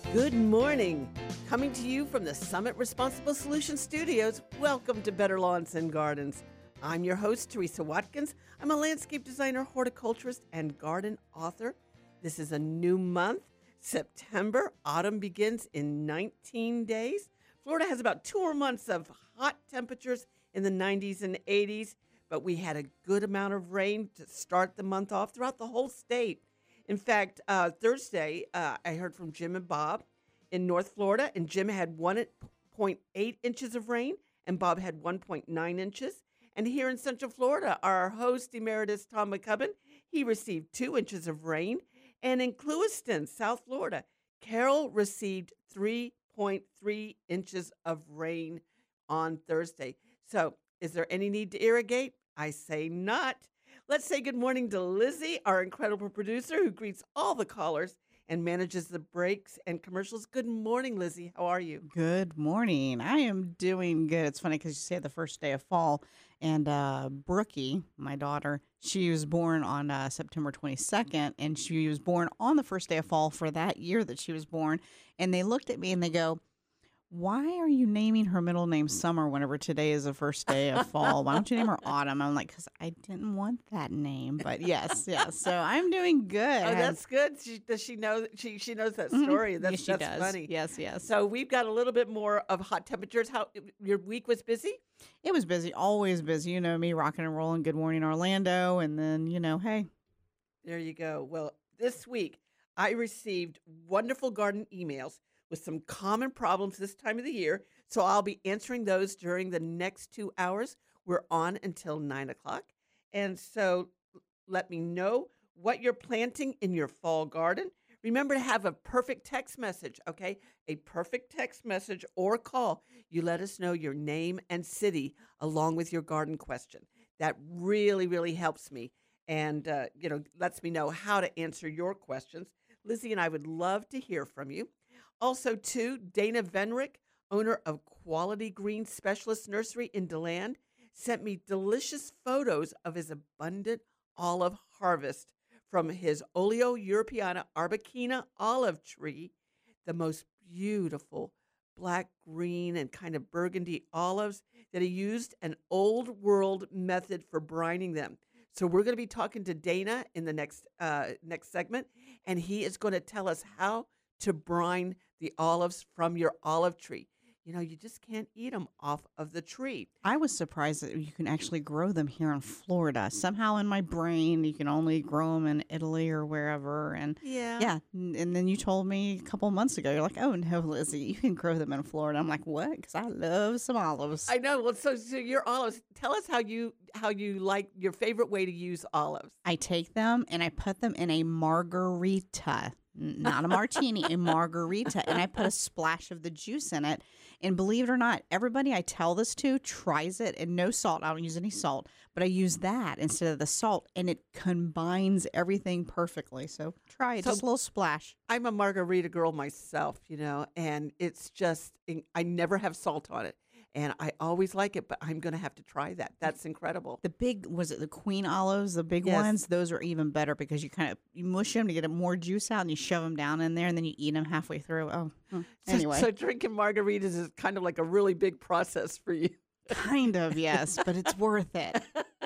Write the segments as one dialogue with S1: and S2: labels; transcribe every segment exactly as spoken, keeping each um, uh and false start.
S1: Good morning. Coming to you from the Summit Responsible Solutions Studios, welcome to Better Lawns and Gardens. I'm your host, Teresa Watkins. I'm a landscape designer, horticulturist, and garden author. This is a new month, September. Autumn begins in nineteen days. Florida has about two more months of hot temperatures in the nineties and eighties, but we had a good amount of rain to start the month off throughout the whole state. In fact, uh, Thursday, uh, I heard from Jim and Bob in North Florida, and Jim had one point eight inches of rain, and Bob had one point nine inches. And here in Central Florida, our host emeritus, Tom McCubbin, he received two inches of rain. And in Clewiston, South Florida, Carol received three point three inches of rain on Thursday. So is there any need to irrigate? I say not. Let's say good morning to Lizzie, our incredible producer who greets all the callers and manages the breaks and commercials. Good morning, Lizzie. How are you?
S2: Good morning. I am doing good. It's funny because you say the first day of fall, and uh, Brookie, my daughter, she was born on uh, September twenty-second, and she was born on the first day of fall for that year that she was born. And they looked at me and they go, "Why are you naming her middle name Summer whenever today is the first day of fall? Why don't you name her Autumn?" I'm like, because I didn't want that name. But yes, yes. So I'm doing good.
S1: Oh, that's good. She, does she know? She she knows that story.
S2: Mhm.
S1: That's
S2: Yes, she
S1: that's
S2: does.
S1: funny.
S2: Yes, yes.
S1: So we've got a little bit more of hot temperatures. How your week was busy?
S2: It was busy, always busy. You know me, rocking and rolling. Good morning, Orlando. And then, you know, hey,
S1: There you go. Well, this week I received wonderful garden emails with some common problems this time of the year. So I'll be answering those during the next two hours. We're on until nine o'clock. And so let me know what you're planting in your fall garden. Remember to have a perfect text message, okay? A perfect text message or call. You let us know your name and city along with your garden question. That really, really helps me and, uh, you know, lets me know how to answer your questions. Lizzie and I would love to hear from you. Also, too, Dana Venrick, owner of Quality Green Specialist Nursery in DeLand, sent me delicious photos of his abundant olive harvest from his Oleo Europeana Arbequina olive tree, the most beautiful black, green, and kind of burgundy olives that he used an old world method for brining them. So we're going to be talking to Dana in the next uh, next segment, and he is going to tell us how to brine the olives from your olive tree. You know, you just can't eat them off of the tree.
S2: I was surprised that you can actually grow them here in Florida. Somehow in my brain, you can only grow them in Italy or wherever. And
S1: Yeah.
S2: yeah, n- and then you told me a couple months ago, you're like, "Oh no, Lizzie, you can grow them in Florida." I'm like, "What?" Because I love some olives.
S1: I know. Well, so, so your olives, tell us how you how you like your favorite way to use olives.
S2: I take them and I put them in a margarita, N- not a martini, a margarita, and I put a splash of the juice in it. And believe it or not, everybody I tell this to tries it, and no salt. I don't use any salt, but I use that instead of the salt, and it combines everything perfectly. So try it,
S1: So-
S2: just a little splash.
S1: I'm a margarita girl myself, you know, and it's just, I never have salt on it. And I always like it, but I'm going to have to try that. That's incredible.
S2: The big, was it the queen olives, the big
S1: Yes.
S2: ones? Those are even better because you kind of you mush them to get more juice out, and you shove them down in there, and then you eat them halfway through. Oh, hmm.
S1: So,
S2: Anyway.
S1: so drinking margaritas is kind of like a really big process for you.
S2: Kind of, yes, but it's worth it.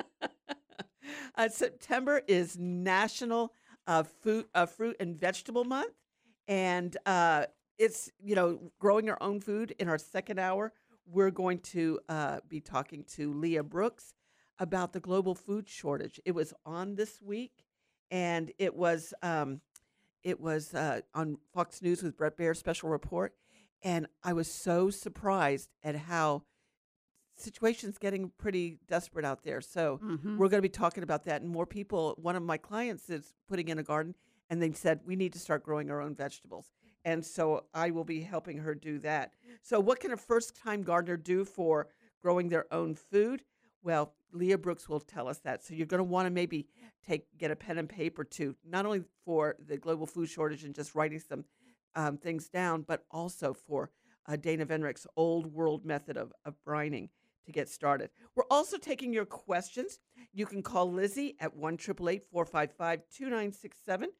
S1: uh, September is National uh, Fruit, uh, Fruit and Vegetable Month, and uh, it's, you know, growing our own food. In our second hour, we're going to uh, be talking to Leah Brooks about the global food shortage. It was on this week, and it was um, it was uh, on Fox News with Brett Baer's special report, and I was so surprised at how situation's getting pretty desperate out there. So
S2: Mhm.
S1: we're going to be talking about that, and more people. One of my clients is putting in a garden, and they said we need to start growing our own vegetables, and so I will be helping her do that. So what can a first-time gardener do for growing their own food? Well, Leah Brooks will tell us that. So you're going to want to maybe take get a pen and paper too, not only for the global food shortage and just writing some um, things down, but also for uh, Dana Venrick's old world method of, of brining to get started. We're also taking your questions. You can call Lizzie at one eight eight eight, four five five, two nine six seven,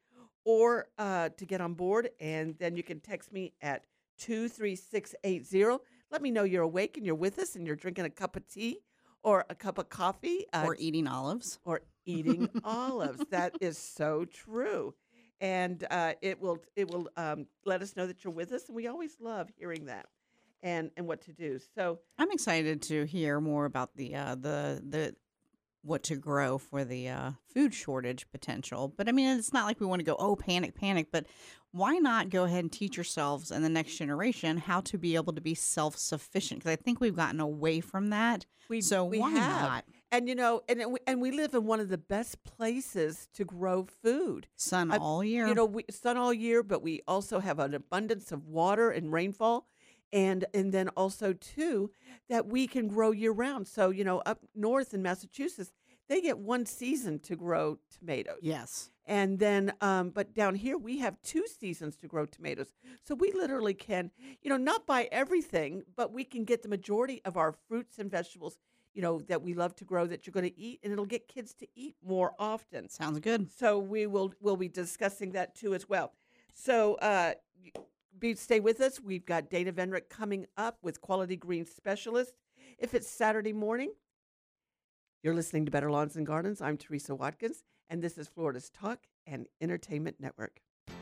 S1: or uh, to get on board. And then you can text me at two three six eight zero. Let me know you're awake and you're with us and you're drinking a cup of tea or a cup of coffee. Uh,
S2: Or eating olives.
S1: or eating olives. That is so true. And uh, it will it will um, let us know that you're with us. And we always love hearing that and, and what to do. So
S2: I'm excited to hear more about the uh, the the what to grow for the uh, food shortage potential. But I mean, it's not like we want to go, oh, panic, panic. But why not go ahead and teach yourselves and the next generation how to be able to be self-sufficient? Because I think we've gotten away from that.
S1: we,
S2: so
S1: we
S2: why
S1: have.
S2: not?
S1: And, you know, and, and we- and we live in one of the best places to grow food.
S2: Sun
S1: I-
S2: all year.
S1: You know, we sun all year, but we also have an abundance of water and rainfall. And and then also, too, that we can grow year round. So, you know, up north in Massachusetts, they get one season to grow tomatoes.
S2: yes.
S1: And then, um, but down here, we have two seasons to grow tomatoes. So we literally can, you know, not buy everything, but we can get the majority of our fruits and vegetables, you know, that we love to grow that you're going to eat. And it'll get kids to eat more often.
S2: Sounds good.
S1: So we will we'll be discussing that too as well. So uh, y- be stay with us. We've got Dana Venrick coming up with Quality Green Specialist. If it's Saturday morning, you're listening to Better Lawns and Gardens. I'm Teresa Watkins, and this is Florida's Talk and Entertainment Network.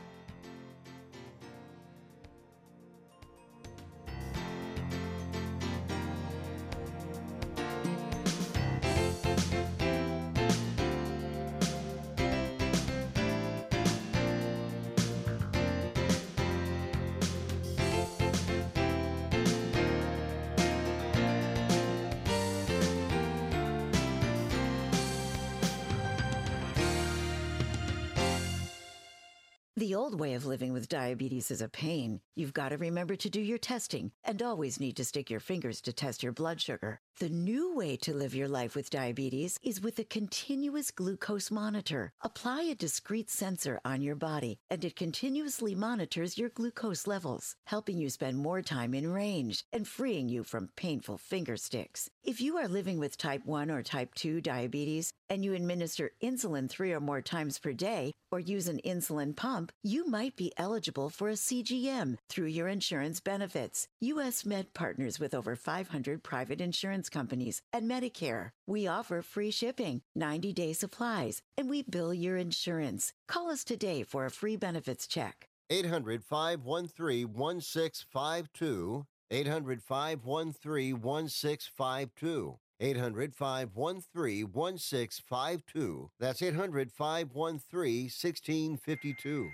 S3: The old way of living with diabetes is a pain. You've got to remember to do your testing and always need to stick your fingers to test your blood sugar. The new way to live your life with diabetes is with a continuous glucose monitor. Apply a discrete sensor on your body, and it continuously monitors your glucose levels, helping you spend more time in range and freeing you from painful finger sticks. If you are living with type one or type two diabetes and you administer insulin three or more times per day or use an insulin pump, you might be eligible for a C G M through your insurance benefits. U S Med partners with over five hundred private insurance companies and Medicare. We offer free shipping, ninety-day supplies, and we bill your insurance. Call us today for a free benefits check.
S4: eight hundred, five one three, one six five two. eight hundred, five one three, one six five two. eight hundred, five one three, one six five two. That's eight hundred, five one three, one six five two.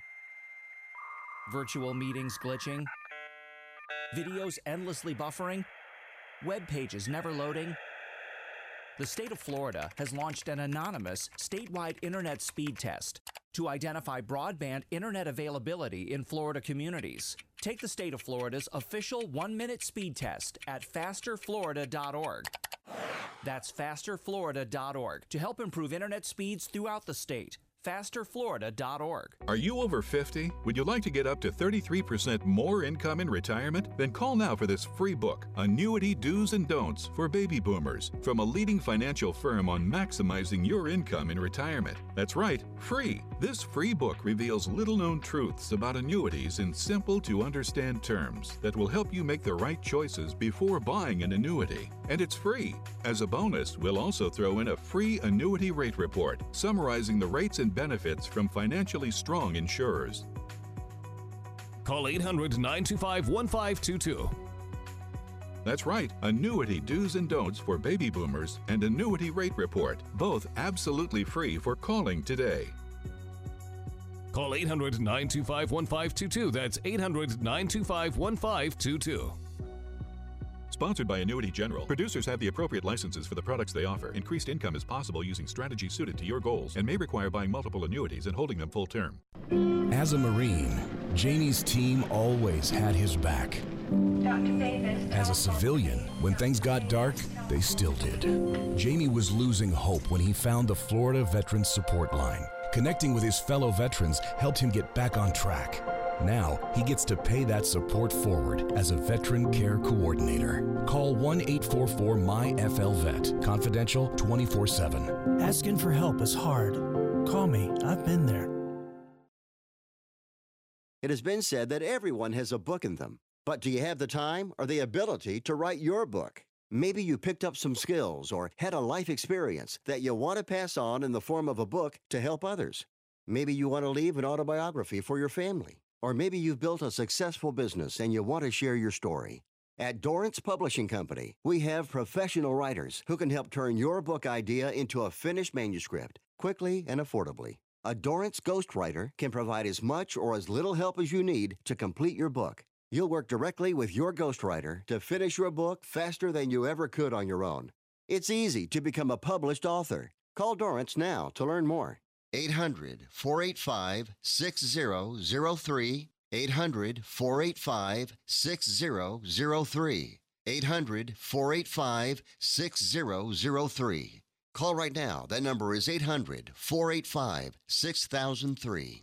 S5: Virtual meetings glitching, videos endlessly buffering, web pages never loading. The state of Florida has launched an anonymous statewide internet speed test to identify broadband internet availability in Florida communities. Take the state of Florida's official one-minute speed test at faster florida dot org. That's faster florida dot org to help improve internet speeds throughout the state. faster florida dot org.
S6: Are you over fifty? Would you like to get up to thirty-three percent more income in retirement? Then call now for this free book, Annuity Do's and Don'ts for Baby Boomers, from a leading financial firm on maximizing your income in retirement. That's right, free. This free book reveals little-known truths about annuities in simple-to-understand terms that will help you make the right choices before buying an annuity. And it's free. As a bonus, we'll also throw in a free annuity rate report summarizing the rates and benefits from financially strong insurers.
S7: Call eight hundred, nine two five, one five two two.
S6: That's right, Annuity Do's and Don'ts for Baby Boomers and Annuity Rate Report, both absolutely free for calling today.
S7: Call eight hundred, nine two five, one five two two. That's eight hundred, nine two five, one five two two.
S6: Sponsored by Annuity General. Producers have the appropriate licenses for the products they offer. Increased income is possible using strategies suited to your goals and may require buying multiple annuities and holding them full term.
S8: As a Marine, Jamie's team always had his back. As a civilian, when things got dark, they still did. Jamie was losing hope when he found the Florida Veterans Support Line. Connecting with his fellow veterans helped him get back on track. Now, he gets to pay that support forward as a Veteran Care Coordinator. Call one eight four four M Y F L V E T. Confidential twenty-four seven.
S9: Asking for help is hard. Call me. I've been there.
S4: It has been said that everyone has a book in them. But do you have the time or the ability to write your book? Maybe you picked up some skills or had a life experience that you want to pass on in the form of a book to help others. Maybe you want to leave an autobiography for your family. Or maybe you've built a successful business and you want to share your story. At Dorrance Publishing Company, we have professional writers who can help turn your book idea into a finished manuscript quickly and affordably. A Dorrance ghostwriter can provide as much or as little help as you need to complete your book. You'll work directly with your ghostwriter to finish your book faster than you ever could on your own. It's easy to become a published author. Call Dorrance now to learn more. eight hundred, four eight five, six zero zero three. eight hundred, four eight five, six zero zero three. eight hundred, four eight five, six zero zero three. Call right now. That number is eight hundred, four eight five, six thousand three.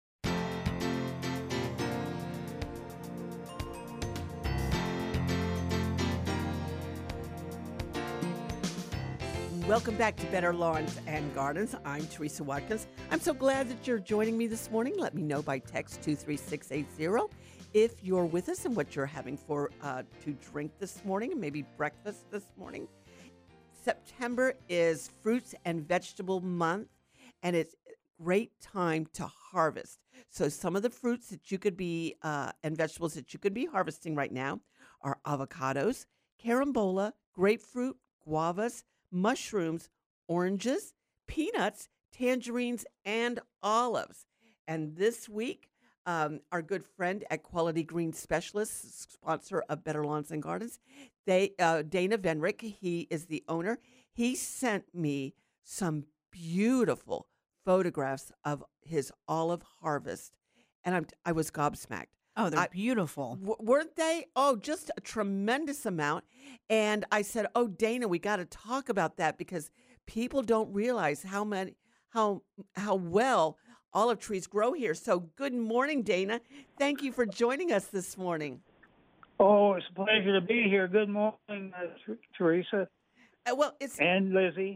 S1: Welcome back to Better Lawns and Gardens. I'm Teresa Watkins. I'm so glad that you're joining me this morning. Let me know by text two three six eight zero if you're with us and what you're having for uh, to drink this morning and maybe breakfast this morning. September is Fruits and Vegetable Month, and it's a great time to harvest. So some of the fruits that you could be, uh, and vegetables that you could be harvesting right now are avocados, carambola, grapefruit, guavas, mushrooms, oranges, peanuts, tangerines, and olives. And this week, um, our good friend at Quality Green Specialists, sponsor of Better Lawns and Gardens, they uh, Dana Venrick, he is the owner. He sent me some beautiful photographs of his olive harvest, and I'm, I was gobsmacked.
S2: Oh, they're
S1: I-
S2: beautiful.
S1: W- weren't they? Oh, just a tremendous amount. And I said, "Oh, Dana, we got to talk about that because people don't realize how many, how how well olive trees grow here." So, good morning, Dana. Thank you for joining us this morning.
S9: Oh, it's a pleasure to be here. Good morning, uh, Th- Teresa
S1: Uh, well, it's
S9: and Lizzie.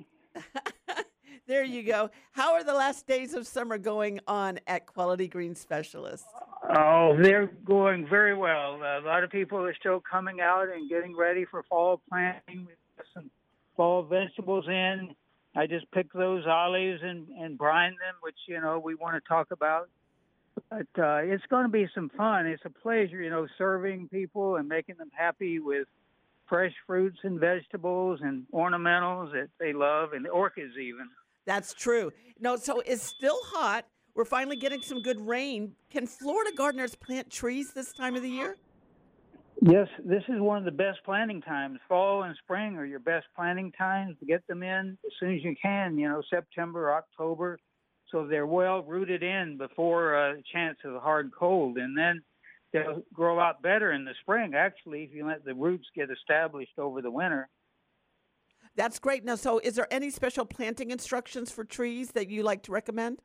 S1: there. You go. How are the last days of summer going on at Quality Green Specialists?
S9: Oh, they're going very well. A lot of people are still coming out and getting ready for fall planting. We've got some fall vegetables in. I just picked those olives and, and brine them, which, you know, we want to talk about. But uh, it's going to be some fun. It's a pleasure, you know, serving people and making them happy with fresh fruits and vegetables and ornamentals that they love, and orchids even.
S1: That's true. No, so it's still hot. We're finally getting some good rain. Can Florida gardeners plant trees this time of the year?
S9: Yes, this is one of the best planting times. Fall and spring are your best planting times to get them in as soon as you can, you know, September, October, so they're well rooted in before a chance of a hard cold. And then they'll grow out better in the spring, actually, if you let the roots get established over the winter.
S1: That's great. Now, so is there any special planting instructions for trees that you like to recommend?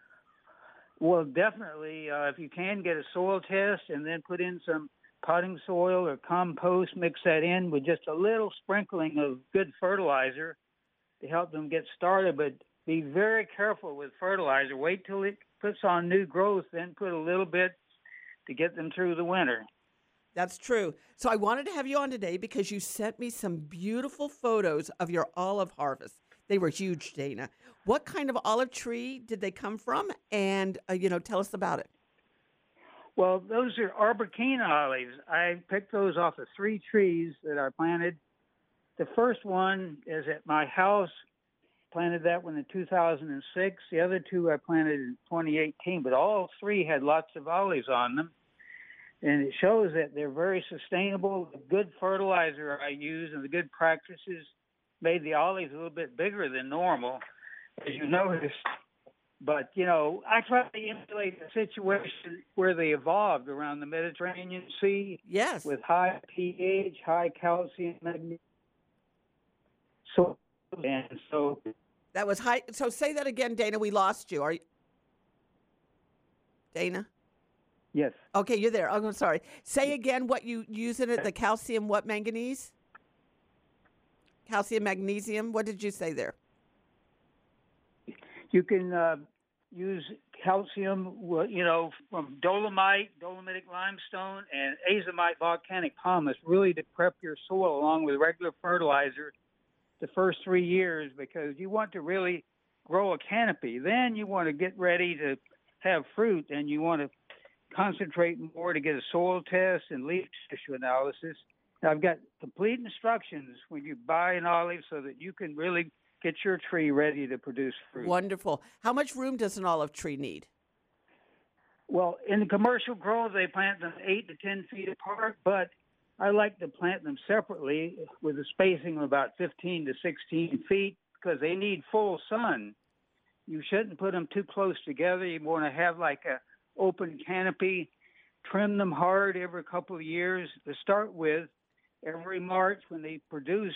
S9: Well, definitely, uh, if you can, get a soil test and then put in some potting soil or compost, mix that in with just a little sprinkling of good fertilizer to help them get started. But be very careful with fertilizer. Wait till it puts on new growth, then put a little bit to get them through the winter.
S1: That's true. So I wanted to have you on today because you sent me some beautiful photos of your olive harvest. They were huge, Dana. What kind of olive tree did they come from? And, uh, you know, tell us about it.
S9: Well, those are Arborquina olives. I picked those off of three trees that I planted. The first one is at my house. Planted that one in two thousand six. The other two I planted in twenty eighteen, but all three had lots of olives on them. And it shows that they're very sustainable. The good fertilizer I use and the good practices made the olives a little bit bigger than normal, as you noticed. But, you know, I try to emulate the situation where they evolved around the Mediterranean Sea.
S1: Yes.
S9: With high pH, high calcium, magnesium. So, and so.
S1: That was high. So say that again, Dana. We lost you. Are you, Dana?
S9: Yes.
S1: Okay, you're there. Oh, I'm sorry. Say again what you use in it, the calcium, what, manganese? Calcium, magnesium. What did you say there?
S9: You can uh, use calcium, well, you know, from dolomite, dolomitic limestone, and azomite volcanic pumice, really to prep your soil along with regular fertilizer the first three years, because you want to really grow a canopy. Then you want to get ready to have fruit, and you want to concentrate more to get a soil test and leaf tissue analysis. Now, I've got complete instructions when you buy an olive so that you can really get your tree ready to produce fruit.
S1: Wonderful. How much room does an olive tree need?
S9: Well, in the commercial grow, they plant them eight to ten feet apart, but I like to plant them separately with a spacing of about fifteen to sixteen feet because they need full sun. You shouldn't put them too close together. You want to have like a open canopy. Trim them hard every couple of years to start with. Every March when they produce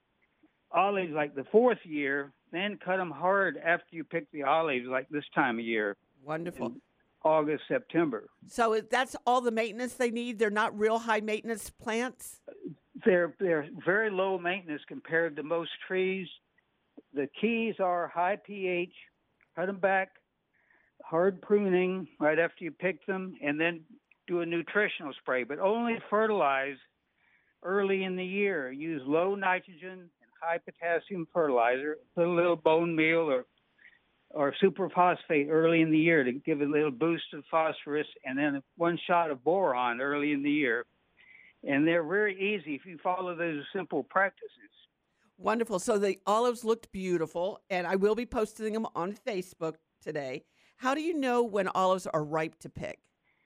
S9: olives like the fourth year, then cut them hard after you pick the olives like this time of year.
S1: Wonderful.
S9: In August, September.
S1: So that's all the maintenance they need? They're not real high maintenance plants?
S9: They're, they're very low maintenance compared to most trees. The keys are high pH, cut them back, hard pruning right after you pick them, and then do a nutritional spray, but only fertilize early in the year. Use low nitrogen and high potassium fertilizer, put a little bone meal or or superphosphate early in the year to give a little boost of phosphorus, and then one shot of boron early in the year. And they're very easy if you follow those simple practices.
S1: Wonderful. So the olives looked beautiful, and I will be posting them on Facebook today. How do you know when olives are ripe to pick?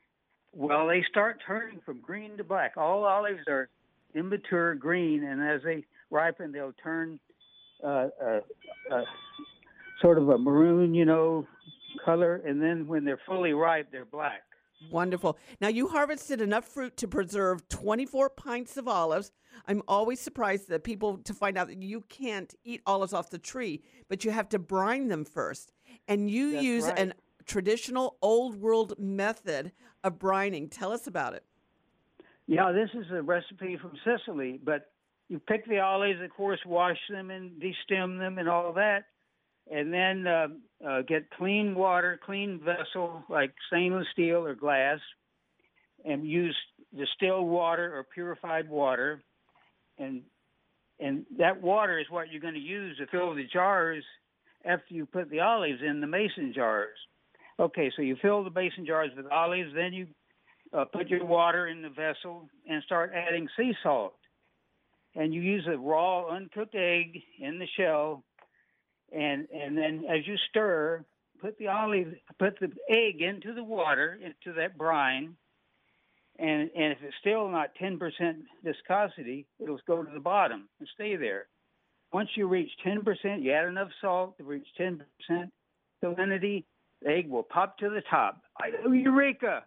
S9: Well, they start turning from green to black. All olives are immature green, and as they ripen, they'll turn uh, uh, uh, sort of a maroon, you know, color, and then when they're fully ripe, they're black.
S1: Wonderful. Now, you harvested enough fruit to preserve twenty-four pints of olives. I'm always surprised that people to find out that you can't eat olives off the tree, but you have to brine them first. And you
S9: That's
S1: use
S9: right.
S1: an traditional old world method of brining. Tell us about it.
S9: Yeah, this is a recipe from Sicily, but you pick the olives, of course, wash them and destem them and all that, and then uh, uh, get clean water, clean vessel like stainless steel or glass, and use distilled water or purified water, and and that water is what you're going to use to fill the jars after you put the olives in the mason jars. Okay, so you fill the mason jars with olives, then you uh, put your water in the vessel and start adding sea salt. And you use a raw, uncooked egg in the shell, and and then as you stir, put the olive, put the egg into the water, into that brine, and and if it's still not ten percent viscosity, it'll go to the bottom and stay there. Once you reach ten percent, you add enough salt to reach ten percent salinity, the egg will pop to the top. I, eureka!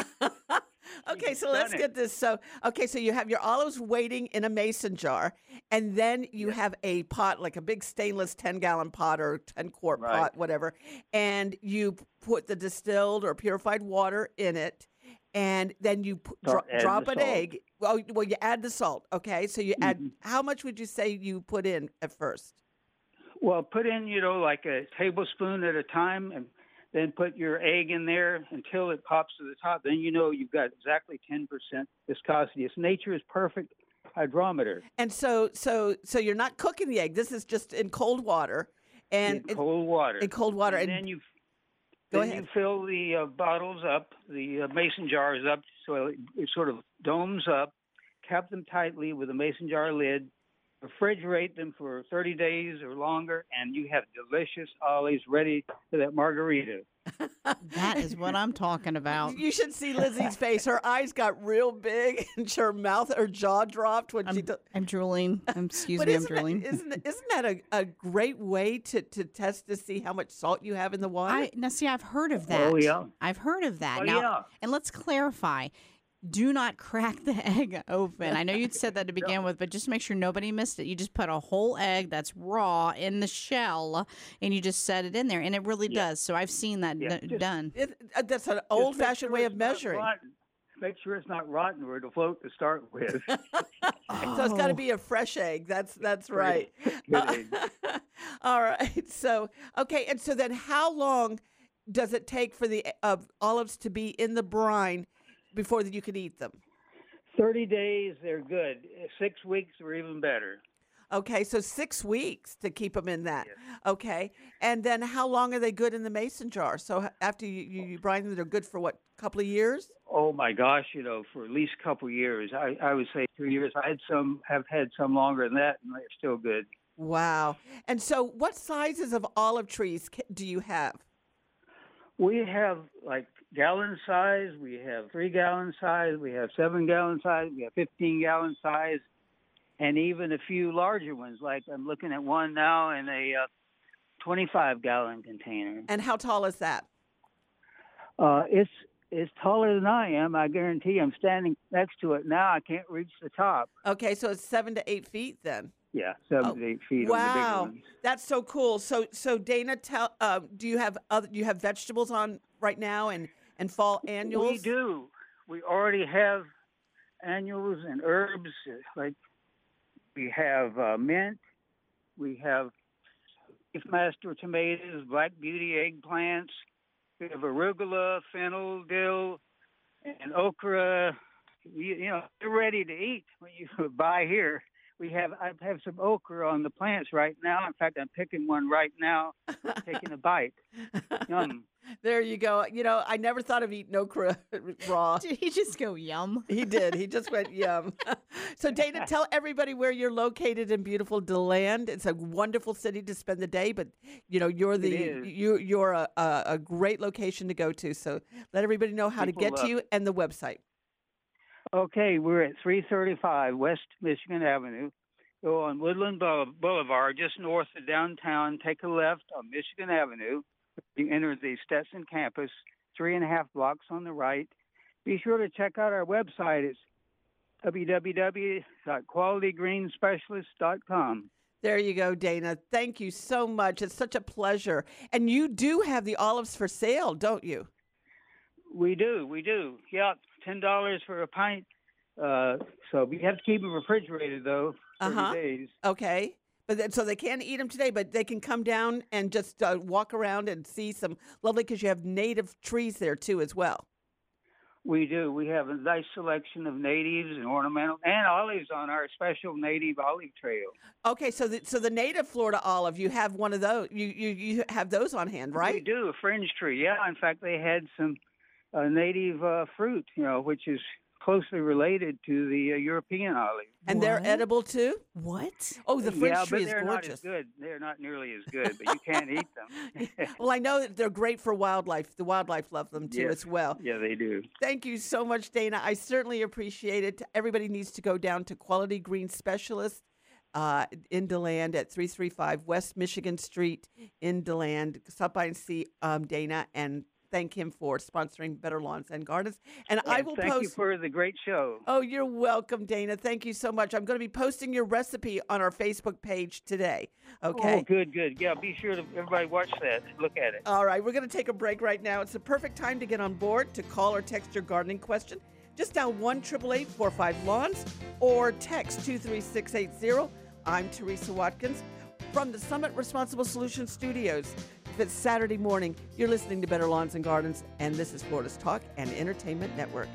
S1: Okay,
S9: You've
S1: so let's
S9: done it.
S1: get this. So, okay, so you have your olives waiting in a mason jar, and then you have a pot, like a big stainless ten-gallon pot or ten-quart
S9: Right.
S1: pot, whatever, and you put the distilled or purified water in it, and then you put, dro-
S9: Start adding
S1: drop
S9: the
S1: an
S9: salt.
S1: egg. Well, well, you add the salt, okay? So you add,
S9: Mhm.
S1: how much would you say you put in at first?
S9: Well, put in, you know, like a tablespoon at a time, and then put your egg in there until it pops to the top. Then you know you've got exactly ten percent viscosity. It's nature's perfect hydrometer.
S1: And so, so, so you're not cooking the egg. This is just in cold water, and
S9: in
S1: it-
S9: cold water.
S1: in cold water,
S9: and,
S1: and-
S9: then you
S1: Go
S9: then
S1: ahead.
S9: you fill the uh, bottles up, the uh, mason jars up, so it, it sort of domes up. Cap them tightly with a mason jar lid. Refrigerate them for thirty days or longer, and you have delicious olives ready for that margarita.
S2: That is what I'm talking about.
S1: You should see Lizzie's face. Her eyes got real big, and her mouth, her jaw dropped when she.
S2: I'm,
S1: d-
S2: I'm drooling. Um, excuse
S1: But
S2: me, I'm
S1: isn't
S2: drooling.
S1: That, isn't isn't that a, a great way to, to test to see how much salt you have in the water?
S2: I now see. I've heard of that.
S9: Oh, yeah.
S2: I've heard of that.
S9: Oh,
S2: now,
S9: yeah.
S2: and let's clarify. Do not crack the egg open. I know you'd said that to begin with, but just make sure nobody missed it. You just put a whole egg that's raw in the shell, and you just set it in there, and it really
S9: Yeah.
S2: does. So I've seen that
S9: Yeah,
S2: d-
S9: just-
S2: done.
S1: It- uh, that's an
S9: Just
S1: old
S9: make
S1: fashioned
S9: sure
S1: way
S9: it's
S1: of
S9: not
S1: measuring.
S9: rotten. Make sure it's not rotten or it'll float to start with.
S1: So it's got to
S2: Oh.
S1: be a fresh egg. That's that's
S9: Great.
S1: right.
S9: Good egg.
S1: All right. So okay, and so then how long does it take for the uh, olives to be in the brine before you can eat them?
S9: thirty days, they're good. Six weeks, are even better.
S1: Okay, so six weeks to keep them in that.
S9: Yes.
S1: Okay, and then how long are they good in the mason jar? So h- after you, you, you brine them, they're good for what, a couple of years?
S9: Oh my gosh, you know, for at least a couple of years. I, I would say two years. I had some, have had some longer than that, and they're still good.
S1: Wow. And so what sizes of olive trees ca- do you have?
S9: We have like gallon size, we have three gallon size, we have seven gallon size, we have fifteen gallon size, and even a few larger ones. Like I'm looking at one now in a uh, twenty-five gallon container.
S1: And how tall is that?
S9: Uh, it's it's taller than I am. I guarantee. I'm standing next to it now. I can't reach the top.
S1: Okay, so it's seven to eight feet then.
S9: Yeah, seven
S1: Oh,
S9: to eight feet
S1: wow,
S9: on the big ones.
S1: that's so cool. So, so Dana, tell, uh, do you have other? Do you have vegetables on right now and and fall annuals?
S9: We do. We already have annuals and herbs. Like we have uh, mint. We have Leafmaster tomatoes, Black Beauty eggplants. We have arugula, fennel, dill, and okra. You, you know, they're ready to eat when you buy here. We have I have some okra on the plants right now. In fact, I'm picking one right now, taking a bite. Yum.
S1: There you go. You know, I never thought of eating okra raw.
S2: Did he just go yum?
S1: He did. He just went yum. So, Dana, tell everybody where you're located in beautiful DeLand. It's a wonderful city to spend the day, but you know you're the
S9: is.
S1: you you're a, a a great location to go to. So, let everybody know how
S9: People
S1: to get to
S9: love
S1: you and the website.
S9: Okay, we're at three thirty-five West Michigan Avenue. Go on Woodland Boule- Boulevard, just north of downtown. Take a left on Michigan Avenue. You enter the Stetson campus, three and a half blocks on the right. Be sure to check out our website. It's w w w dot quality green specialist dot com.
S1: There you go, Dana. Thank you so much. It's such a pleasure. And you do have the olives for sale, don't you?
S9: We do, we do. Yeah, ten dollars for a pint. Uh, so we have to keep them refrigerated, though, thirty
S1: Uh-huh.
S9: days.
S1: Okay. But then, so they can't eat them today, but they can come down and just uh, walk around and see some lovely, because you have native trees there too as well.
S9: We do. We have a nice selection of natives and ornamental and olives on our special native olive trail.
S1: Okay, so the, so the native Florida olive, you have one of those. You you, you have those on hand, right?
S9: We do, a fringe tree. Yeah, in fact, they had some uh, native uh, fruit, you know, which is closely related to the uh, European olive.
S1: And they're
S2: What?
S1: edible too?
S2: What?
S1: Oh, the fringe
S9: yeah,
S1: tree
S9: but
S1: is
S9: they're
S1: gorgeous.
S9: not as good. They're not nearly as good, but you can't eat them.
S1: Well, I know that they're great for wildlife. The wildlife love them too
S9: Yes.
S1: as well.
S9: Yeah, they do.
S1: Thank you so much, Dana. I certainly appreciate it. Everybody needs to go down to Quality Green Specialist uh, in DeLand at three thirty-five West Michigan Street in DeLand. Stop by and see um, Dana and thank him for sponsoring Better Lawns and Gardens. And I
S9: And
S1: will
S9: thank
S1: post.
S9: you for the great show.
S1: Oh, you're welcome, Dana. Thank you so much. I'm going to be posting your recipe on our Facebook page today. Okay.
S9: Oh, good, good. Yeah, be sure to everybody watch that. Look at it.
S1: All right, we're going to take a break right now. It's the perfect time to get on board, to call or text your gardening question. Just dial one eight eight eight, four five, lawns or text two three six eight zero. I'm Teresa Watkins from the Summit Responsible Solutions Studios. If it's Saturday morning, you're listening to Better Lawns and Gardens, and this is Florida's Talk and Entertainment Network.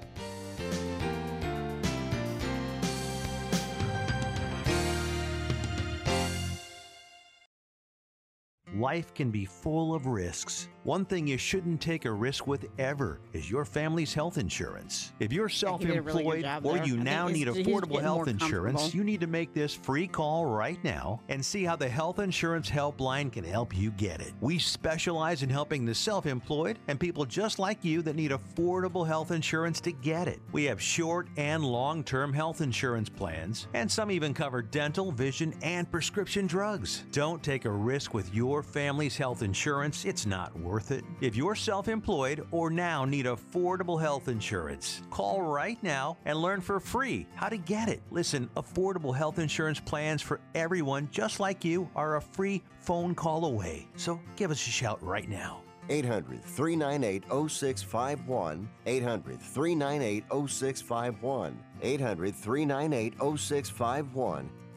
S10: Life can be full of risks. One thing you shouldn't take a risk with ever is your family's health insurance. If you're
S2: he did a really good
S10: self-employed
S2: job
S10: or
S2: there.
S10: you
S2: I think
S10: now
S2: he's-
S10: need
S2: he's
S10: affordable
S2: getting
S10: health
S2: more
S10: insurance,
S2: comfortable.
S10: you need to make this free call right now and see how the Health Insurance Helpline can help you get it. We specialize in helping the self-employed and people just like you that need affordable health insurance to get it. We have short and long-term health insurance plans, and some even cover dental, vision, and prescription drugs. Don't take a risk with your family's health insurance. It's not worth it. If you're self-employed or now need affordable health insurance, call right now and learn for free how to get it. Listen, affordable health insurance plans for everyone just like you are a free phone call away. So give us a shout right now.
S4: eight hundred, three nine eight, oh six five one. eight hundred, three nine eight, oh six five one. eight hundred, three nine eight, oh six five one.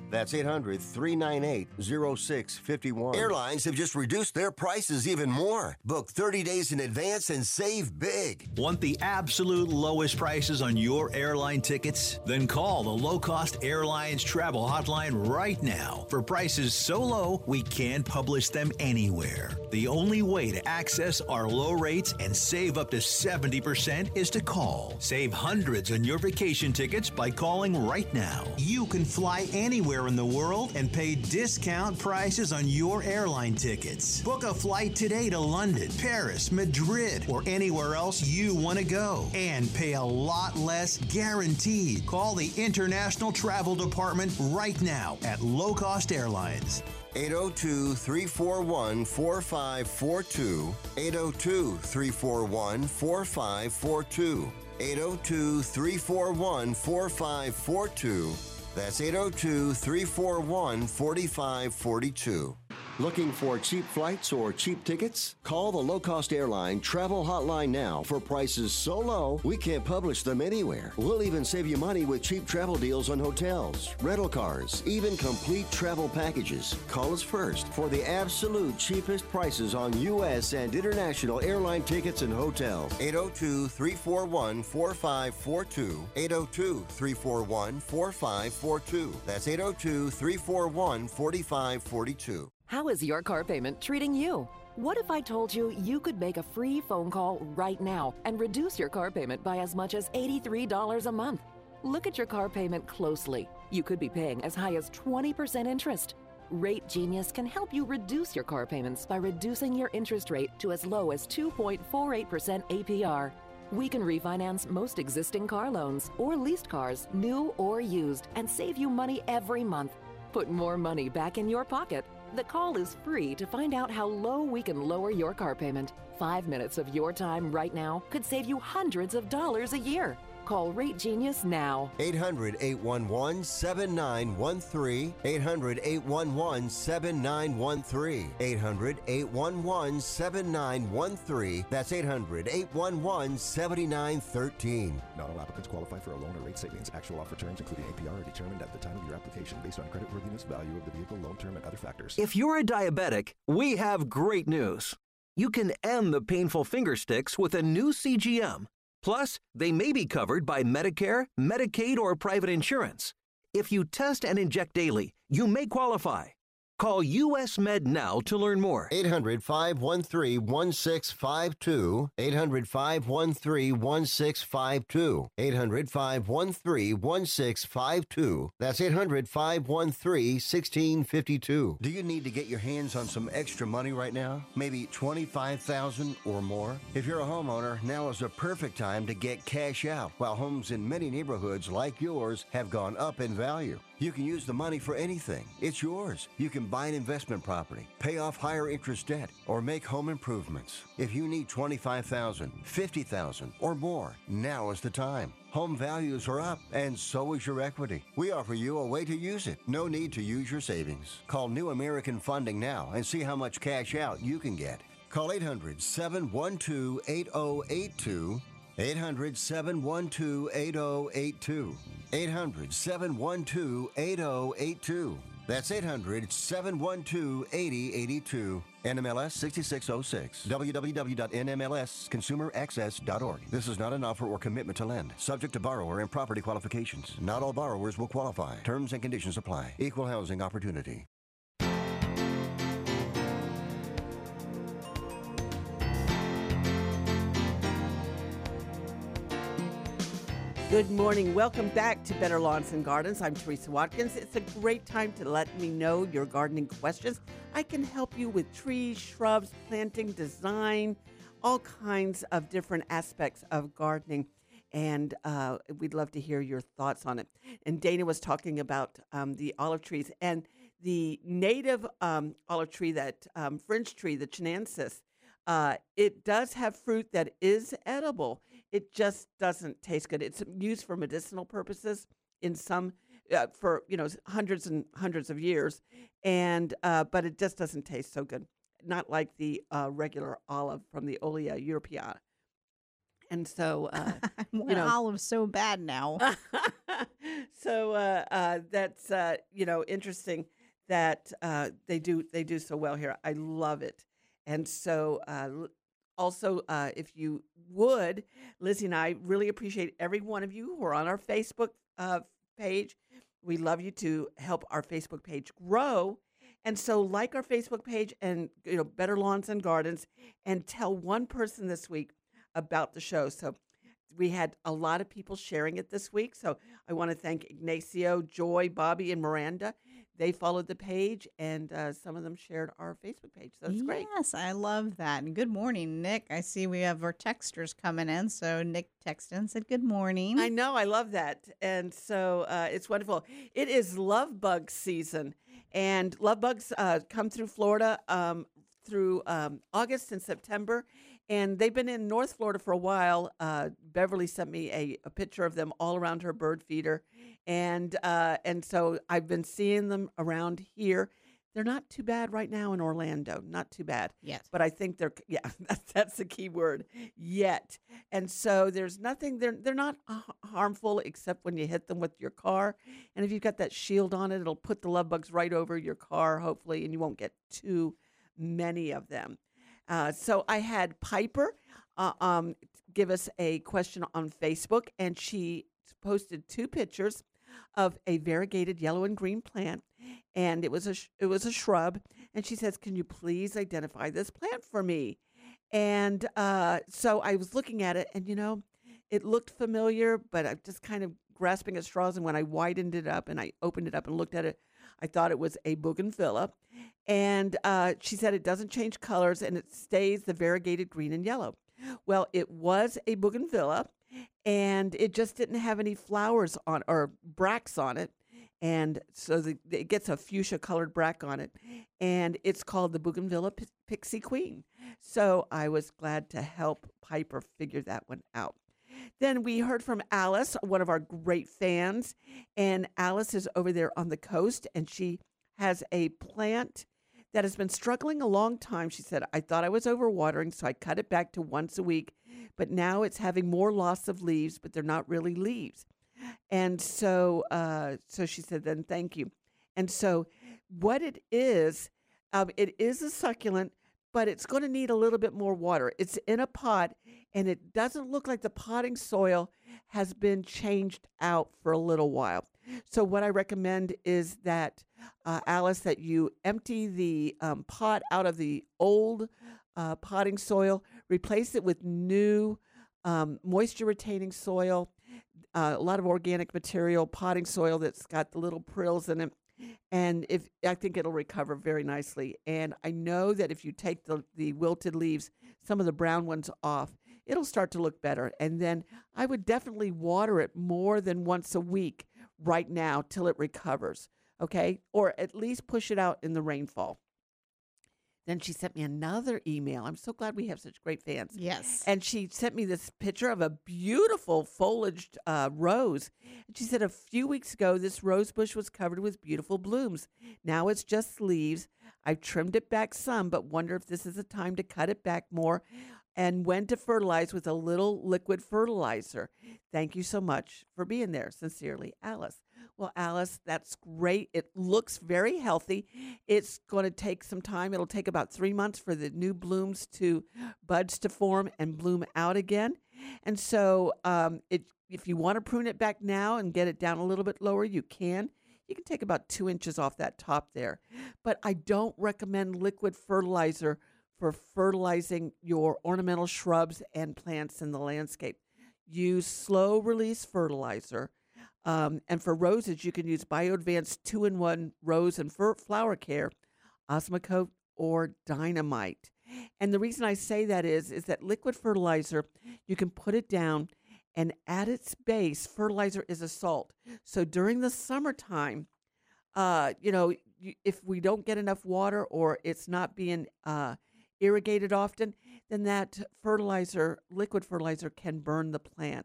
S4: That's eight hundred, three nine eight, oh six five one. Airlines have just reduced their prices even more. Book thirty days in advance and save big.
S10: Want the absolute lowest prices on your airline tickets? Then call the Low Cost Airlines Travel Hotline right now for prices so low we can't publish them anywhere. The only way to access our low rates and save up to seventy percent is to call. Save hundreds on your vacation tickets by calling right now. You can fly anywhere in the world and pay discount prices on your airline tickets. Book a flight today to London, Paris, Madrid, or anywhere else you want to go and pay a lot less guaranteed. Call the International Travel Department right now at Low Cost Airlines.
S4: eight oh two, three four one, four five four two. eight oh two, three four one, four five four two. eight oh two, three four one, four five four two. That's eight oh two, three four one, four five four two. Looking for cheap flights or cheap tickets? Call the Low Cost Airline Travel Hotline now for prices so low we can't publish them anywhere. We'll even save you money with cheap travel deals on hotels, rental cars, even complete travel packages. Call us first for the absolute cheapest prices on U S and international airline tickets and hotels. eight oh two, three four one, four five four two. eight oh two, three four one, four five four two. That's eight oh two, three four one, four five four two.
S11: How is your car payment treating you? What if I told you you could make a free phone call right now and reduce your car payment by as much as eighty-three dollars a month? Look at your car payment closely. You could be paying as high as twenty percent interest. Rate Genius can help you reduce your car payments by reducing your interest rate to as low as two point four eight percent A P R. We can refinance most existing car loans or leased cars, new or used, and save you money every month. Put more money back in your pocket. The call is free to find out how low we can lower your car payment. Five minutes of your time right now could save you hundreds of dollars a year. Call Rate Genius now.
S4: eight hundred, eight one one, seven nine one three. eight hundred, eight one one, seven nine one three. eight hundred, eight one one, seven nine one three. That's eight hundred, eight one one, seven nine one three.
S12: Not all applicants qualify for a loan or rate savings. Actual offer terms, including A P R, are determined at the time of your application based on creditworthiness, value of the vehicle, loan term, and other factors.
S13: If you're a diabetic, we have great news. You can end the painful finger sticks with a new C G M. Plus, they may be covered by Medicare, Medicaid, or private insurance. If you test and inject daily, you may qualify. Call U S Med now to learn more.
S4: eight hundred, five one three, one six five two. eight hundred, five one three, one six five two. eight hundred, five one three, one six five two. That's eight hundred, five one three, one six five two. Do you need to get your hands on some extra money right now? Maybe twenty-five thousand dollars or more? If you're a homeowner, now is the perfect time to get cash out, while homes in many neighborhoods like yours have gone up in value. You can use the money for anything. It's yours. You can buy an investment property, pay off higher interest debt, or make home improvements. If you need twenty-five thousand dollars, fifty thousand dollars, or more, now is the time. Home values are up, and so is your equity. We offer you a way to use it. No need to use your savings. Call New American Funding now and see how much cash out you can get. Call eight hundred, seven one two, eight oh eight two. eight hundred, seven one two, eight oh eight two. eight hundred, seven one two, eight oh eight two. That's eight hundred, seven one two, eight oh eight two. N M L S sixty-six oh six. w w w dot n m l s consumer access dot org. This is not an offer or commitment to lend. Subject to borrower and property qualifications. Not all borrowers will qualify. Terms and conditions apply. Equal housing opportunity.
S1: Good morning. Welcome back to Better Lawns and Gardens. I'm Teresa Watkins. It's a great time to let me know your gardening questions. I can help you with trees, shrubs, planting, design, all kinds of different aspects of gardening. And uh, we'd love to hear your thoughts on it. And Dana was talking about um, the olive trees and the native um, olive tree, that um, French tree, the chinensis. Uh, it does have fruit that is edible. It just doesn't taste good. It's used for medicinal purposes in some, uh, for, you know, hundreds and hundreds of years. And, uh, but it just doesn't taste so good. Not like the uh, regular olive from the Olea Europaea. And so, uh,
S2: I want
S1: you know,
S2: olives so bad now.
S1: so uh, uh, that's uh, you know interesting that uh, they do they do so well here. I love it, and so uh, l- also uh, if you would, Lizzie and I really appreciate every one of you who are on our Facebook uh, page. We love you to help our Facebook page grow. And so like our Facebook page and, you know, Better Lawns and Gardens, and tell one person this week about the show. So we had a lot of people sharing it this week. So I want to thank Ignacio, Joy, Bobby, and Miranda. They followed the page, and uh, some of them shared our Facebook page. So it's great.
S2: Yes, I love that. And good morning, Nick. I see we have our texters coming in. So Nick texted and said, good morning.
S1: I know. I love that. And so uh, it's wonderful. It is love bug season. And love bugs uh, come through Florida um, through um, August and September. And they've been in North Florida for a while. Uh, Beverly sent me a, a picture of them all around her bird feeder. And uh, and so I've been seeing them around here. They're not too bad right now in Orlando. Not too bad.
S2: Yes.
S1: But I think they're, yeah, that's, that's the key word, yet. And so there's nothing, they're, they're not h- harmful except when you hit them with your car. And if you've got that shield on it, it'll put the love bugs right over your car, hopefully, and you won't get too many of them. Uh, so I had Piper uh, um, give us a question on Facebook, and she posted two pictures of a variegated yellow and green plant, and it was a sh- it was a shrub. And she says, "Can you please identify this plant for me?" And uh, so I was looking at it, and you know, it looked familiar, but I'm just kind of grasping at straws. And when I widened it up and I opened it up and looked at it, I thought it was a bougainvillea. And uh, she said it doesn't change colors and it stays the variegated green and yellow. Well, it was a bougainvillea, and it just didn't have any flowers on or bracts on it. And so the, it gets a fuchsia colored bract on it. And it's called the Bougainvillea P- Pixie Queen. So I was glad to help Piper figure that one out. Then we heard from Alice, one of our great fans. And Alice is over there on the coast, and she has a plant that has been struggling a long time. She said, I thought I was overwatering, so I cut it back to once a week. But now it's having more loss of leaves, but they're not really leaves. And so uh, so she said, then thank you. And so what it is, um, it is a succulent, but it's going to need a little bit more water. It's in a pot, and it doesn't look like the potting soil has been changed out for a little while. So what I recommend is that, uh, Alice, that you empty the um, pot out of the old uh, potting soil, replace it with new um, moisture-retaining soil, uh, a lot of organic material, potting soil that's got the little prills in it. And if I think it'll recover very nicely. And I know that if you take the, the wilted leaves, some of the brown ones off, it'll start to look better. And then I would definitely water it more than once a week right now till it recovers, okay? Or at least push it out in the rainfall. Then she sent me another email. I'm so glad we have such great fans.
S2: Yes.
S1: And she sent me this picture of a beautiful foliaged uh, rose. And she said a few weeks ago, this rose bush was covered with beautiful blooms. Now it's just leaves. I've trimmed it back some, but wonder if this is a time to cut it back more and when to fertilize with a little liquid fertilizer. Thank you so much for being there. Sincerely, Alice. Well, Alice, that's great. It looks very healthy. It's going to take some time. It'll take about three months for the new blooms to, buds to form and bloom out again. And so um, it, if you want to prune it back now and get it down a little bit lower, you can. You can take about two inches off that top there. But I don't recommend liquid fertilizer for fertilizing your ornamental shrubs and plants in the landscape. Use slow-release fertilizer. Um, and for roses, you can use BioAdvance two in one Rose and Fir- Flower Care, Osmocote, or Dynamite. And the reason I say that is, is that liquid fertilizer, you can put it down, and at its base, fertilizer is a salt. So during the summertime, uh, you know, y- if we don't get enough water or it's not being uh, irrigated often, then that fertilizer, liquid fertilizer, can burn the plant.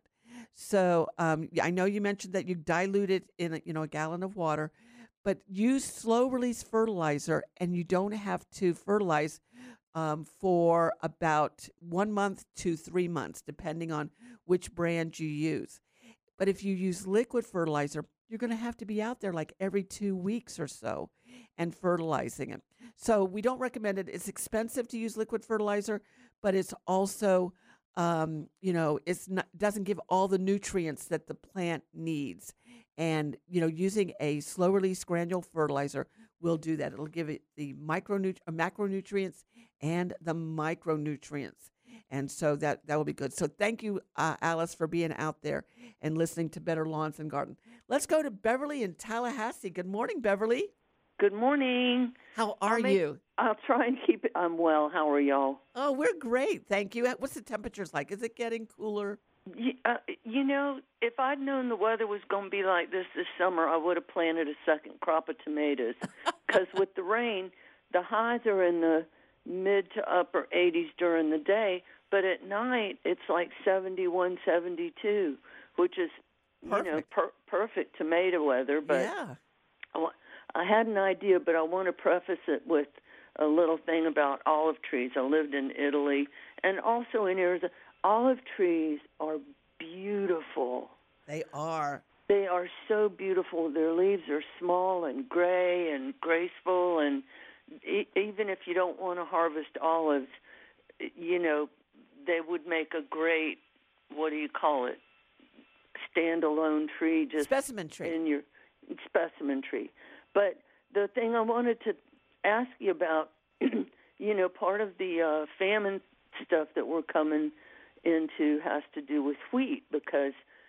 S1: So um, I know you mentioned that you dilute it in a, you know a gallon of water, but use slow release fertilizer, and you don't have to fertilize um, for about one month to three months, depending on which brand you use. But if you use liquid fertilizer, you're going to have to be out there like every two weeks or so and fertilizing it. So we don't recommend it. It's expensive to use liquid fertilizer, but it's also, um, you know, it's not, doesn't give all the nutrients that the plant needs. And, you know, using a slow release granule fertilizer will do that. It'll give it the micronut- uh, macronutrients and the micronutrients. And so that, that will be good. So thank you, uh, Alice, for being out there and listening to Better Lawns and Garden. Let's go to Beverly in Tallahassee. Good morning, Beverly.
S14: Good morning.
S1: How are
S14: I'll make,
S1: you?
S14: I'll try and keep it. I'm well. How are y'all?
S1: Oh, we're great. Thank you. What's the temperatures like? Is it getting cooler?
S14: You, uh, you know, if I'd known the weather was going to be like this this summer, I would have planted a second crop of tomatoes. Because with the rain, the highs are in the mid to upper eighties during the day, but at night it's like seventy-one, seventy-two, which is, perfect. you know, per- perfect tomato weather. But
S1: yeah.
S14: I, I had an idea, but I want to preface it with a little thing about olive trees. I lived in Italy and also in Arizona. Olive trees are beautiful.
S1: They are.
S14: They are so beautiful. Their leaves are small and gray and graceful, and e- even if you don't want to harvest olives, you know, they would make a great, what do you call it, standalone tree. Just
S1: specimen tree.
S14: In your specimen tree. But the thing I wanted to ask you about, you know, part of the uh, famine stuff that we're coming into has to do with wheat because,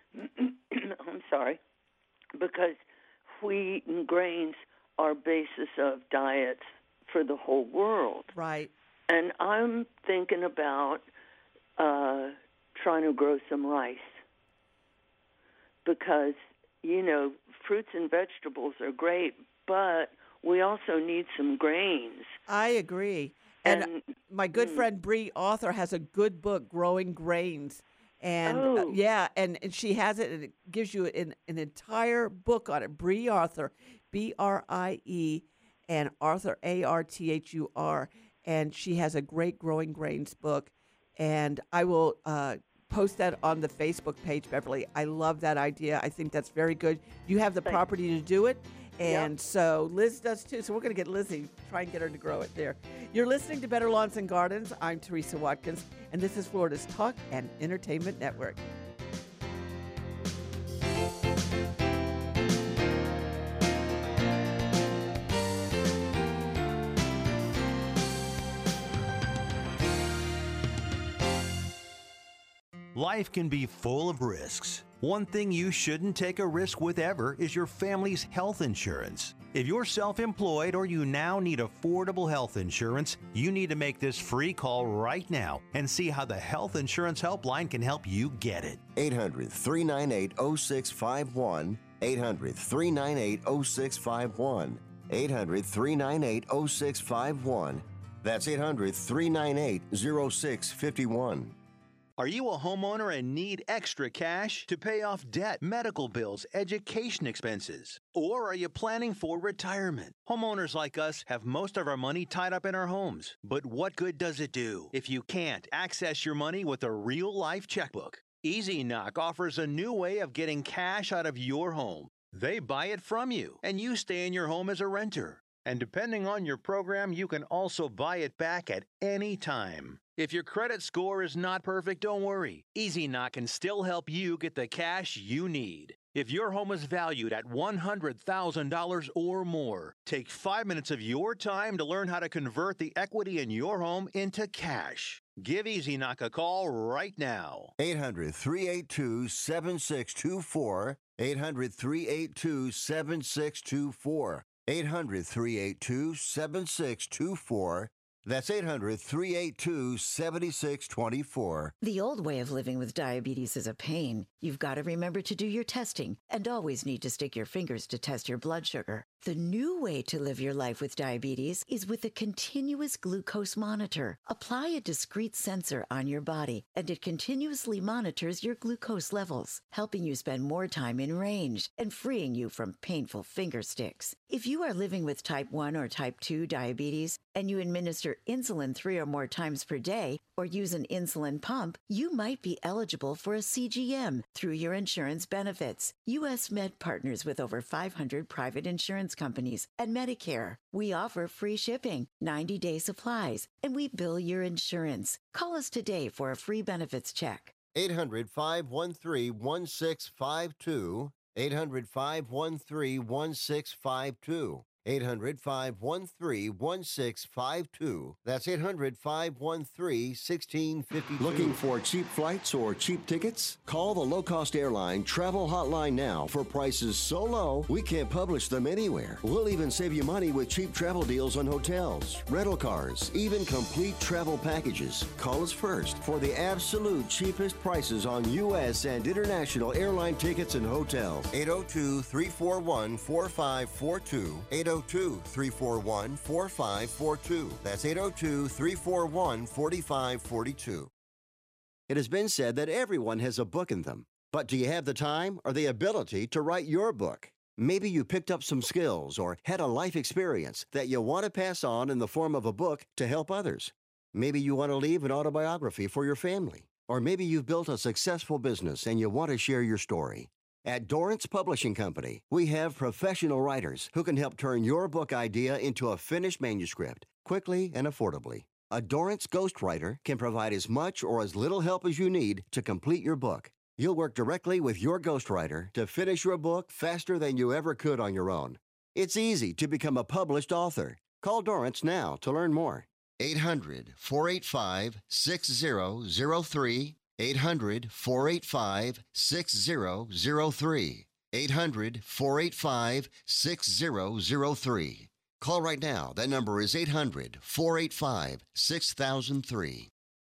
S14: I'm sorry, because wheat and grains are basis of diets for the whole world.
S1: Right.
S14: And I'm thinking about uh, trying to grow some rice because, you know, fruits and vegetables are great, but we also need some grains.
S1: I agree. And, and my good
S14: mm,
S1: friend Bree Arthur has a good book, Growing Grains. And
S14: oh.
S1: uh, yeah, and, and she has it, and it gives you an, an entire book on it. Bree Arthur, B R I E, and Arthur, A R T H U R. And she has a great Growing Grains book. And I will uh, post that on the Facebook page, Beverly. I love that idea. I think that's very good. You have the
S14: Thanks.
S1: property to do it. And
S14: yep.
S1: so Liz does too. So we're going to get Lizzie, try and get her to grow it there. You're listening to Better Lawns and Gardens. I'm Teresa Watkins, and this is Florida's Talk and Entertainment Network.
S10: Life can be full of risks. One thing you shouldn't take a risk with ever is your family's health insurance. If you're self-employed or you now need affordable health insurance, you need to make this free call right now and see how the Health Insurance Helpline can help you get it.
S4: eight hundred, three nine eight, oh six five one. eight hundred, three nine eight, oh six five one. eight hundred, three nine eight, oh six five one. That's eight hundred, three nine eight, oh six five one.
S10: Are you a homeowner and need extra cash to pay off debt, medical bills, education expenses? Or are you planning for retirement? Homeowners like us have most of our money tied up in our homes. But what good does it do if you can't access your money with a real-life checkbook? Easy Knock offers a new way of getting cash out of your home. They buy it from you, and you stay in your home as a renter. And depending on your program, you can also buy it back at any time. If your credit score is not perfect, don't worry. Easy Knock can still help you get the cash you need. If your home is valued at one hundred thousand dollars or more, take five minutes of your time to learn how to convert the equity in your home into cash. Give Easy Knock a call right now.
S4: eight hundred, three eight two, seven six two four. eight hundred, three eight two, seven six two four. eight hundred, three eight two, seven six two four. That's eight hundred, three eight two, seven six two four.
S3: The old way of living with diabetes is a pain. You've got to remember to do your testing and always need to stick your fingers to test your blood sugar. The new way to live your life with diabetes is with a continuous glucose monitor. Apply a discrete sensor on your body, and it continuously monitors your glucose levels, helping you spend more time in range and freeing you from painful finger sticks. If you are living with type one or type two diabetes and you administer your insulin three or more times per day or use an insulin pump, you might be eligible for a C G M through your insurance benefits. U S Med partners with over five hundred private insurance companies and Medicare. We offer free shipping, ninety-day supplies, and we bill your insurance. Call us today for a free benefits check.
S4: eight hundred, five one three, one six five two. eight hundred, five one three, one six five two. eight hundred, five one three, one six five two. That's eight hundred, five one three, one six five two.
S15: Looking for cheap flights or cheap tickets? Call the low-cost airline travel hotline now for prices so low we can't publish them anywhere. We'll even save you money with cheap travel deals on hotels, rental cars, even complete travel packages. Call us first for the absolute cheapest prices on U S and international airline tickets and hotels.
S4: eight oh two, three four one, four five four two. eight oh two, three four one, four five four two. That's eight oh two, three four one, four five four two.
S15: It has been said that everyone has a book in them. But do you have the time or the ability to write your book? Maybe you picked up some skills or had a life experience that you want to pass on in the form of a book to help others. Maybe you want to leave an autobiography for your family. Or maybe you've built a successful business and you want to share your story. At Dorrance Publishing Company, we have professional writers who can help turn your book idea into a finished manuscript quickly and affordably. A Dorrance ghostwriter can provide as much or as little help as you need to complete your book. You'll work directly with your ghostwriter to finish your book faster than you ever could on your own. It's easy to become a published author. Call Dorrance now to learn more.
S4: eight hundred, four eight five, six zero zero three. eight hundred, four eight five, six zero zero three. eight hundred, four eight five, six zero zero three. Call right now. That number is eight hundred, four eight five, six thousand three.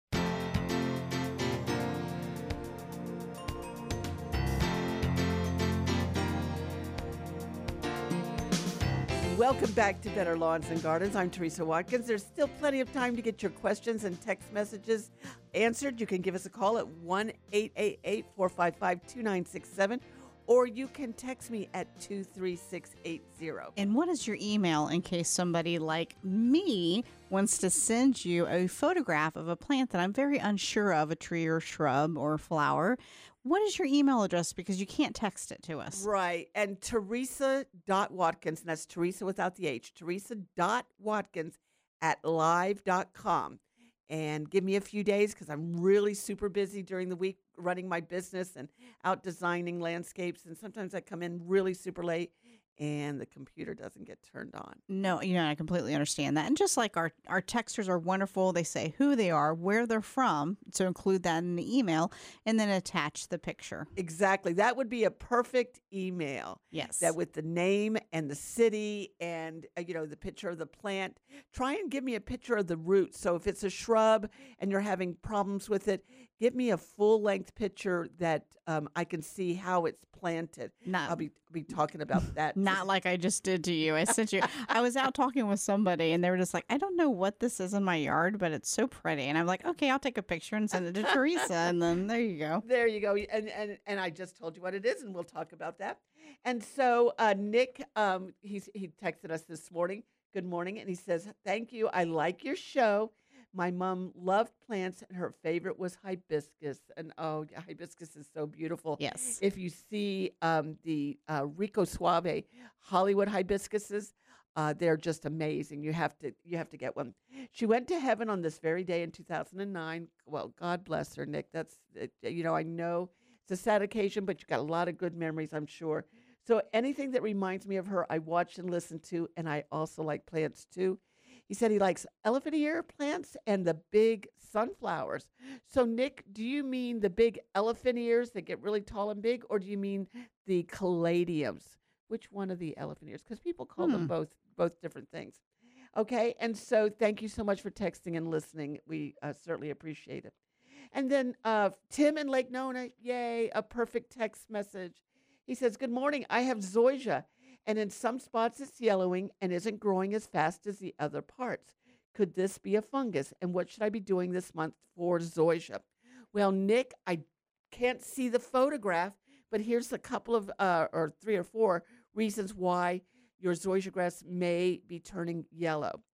S1: Welcome back to Better Lawns and Gardens. I'm Teresa Watkins. There's still plenty of time to get your questions and text messages answered. You can give us a call at one eight eight eight, four five five, two nine six seven, or you can text me at two three six eight zero.
S2: And what is your email in case somebody like me wants to send you a photograph of a plant that I'm very unsure of, a tree or shrub or flower? What is your email address? Because you can't text it to us.
S1: Right. And Teresa dot Watkins, and that's Teresa without the H, Teresa dot Watkins at live dot com. And give me a few days because I'm really super busy during the week running my business and out designing landscapes. And sometimes I come in really super late and the computer doesn't get turned on.
S2: No, you know, I completely understand that. And just like our, our texters are wonderful, they say who they are, where they're from, so include that in the email, and then attach the picture.
S1: Exactly. That would be a perfect email.
S2: Yes.
S1: That with the name and the city and, uh, you know, the picture of the plant. Try and give me a picture of the roots. So if it's a shrub and you're having problems with it, give me a full-length picture that um, I can see how it's planted.
S2: Not,
S1: I'll be be talking about that.
S2: Not like I just did to you. I sent you. I was out talking with somebody, and they were just like, I don't know what this is in my yard, but it's so pretty. And I'm like, okay, I'll take a picture and send it to Teresa, and then there you go.
S1: There you go. And and and I just told you what it is, and we'll talk about that. And so uh, Nick, um, he's he texted us this morning. Good morning, and he says, "Thank you. I like your show. My mom loved plants, and her favorite was hibiscus. And oh, yeah, hibiscus is so beautiful.
S2: Yes.
S1: If you see um, the uh, Rico Suave Hollywood hibiscuses, uh, they're just amazing. You have to you have to get one. She went to heaven on this very day in two thousand nine. Well, God bless her, Nick. That's you know I know it's a sad occasion, but you got a lot of good memories, I'm sure. So anything that reminds me of her, I watch and listen to, and I also like plants too." He said he likes elephant ear plants and the big sunflowers. So, Nick, do you mean the big elephant ears that get really tall and big, or do you mean the caladiums? Which one of the elephant ears? Because people call
S2: Hmm.
S1: them both both different things. Okay, and so thank you so much for texting and listening. We uh, certainly appreciate it. And then uh, Tim in Lake Nona, yay, a perfect text message. He says, "Good morning. I have zoysia, and in some spots it's yellowing and isn't growing as fast as the other parts. Could this be a fungus? And what should I be doing this month for zoysia?" Well, Nick, I can't see the photograph, but here's a couple of, uh, or three or four reasons why your zoysia grass may be turning yellow.